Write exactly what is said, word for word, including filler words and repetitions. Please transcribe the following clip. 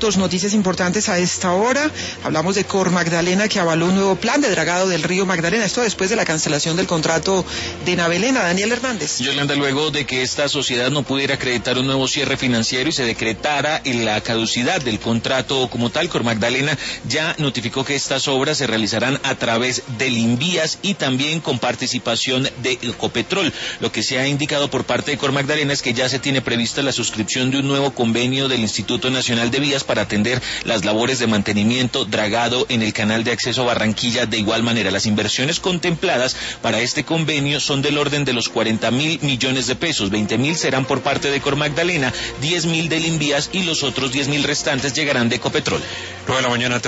productos, noticias importantes a esta hora. Hablamos de Cor Magdalena, que avaló un nuevo plan de dragado del río Magdalena. Esto después de la cancelación del contrato de Navelena. Daniel Hernández. Yolanda, luego de que esta sociedad no pudiera acreditar un nuevo cierre financiero y se decretara en la caducidad del contrato como tal, Cor Magdalena ya notificó que estas obras se realizarán a través del Invías y también con participación de Ecopetrol. Lo que se ha indicado por parte de Cor Magdalena es que ya se tiene prevista la suscripción de un nuevo convenio del Instituto Nacional de Vías para atender las labores de mantenimiento, dragado en el canal de acceso a Barranquilla. De igual manera, las inversiones contempladas para este convenio son del orden de los cuarenta mil millones de pesos. veinte mil serán por parte de Cor Magdalena, diez mil del Invías y los otros diez mil restantes llegarán de Ecopetrol. nueve de la mañana.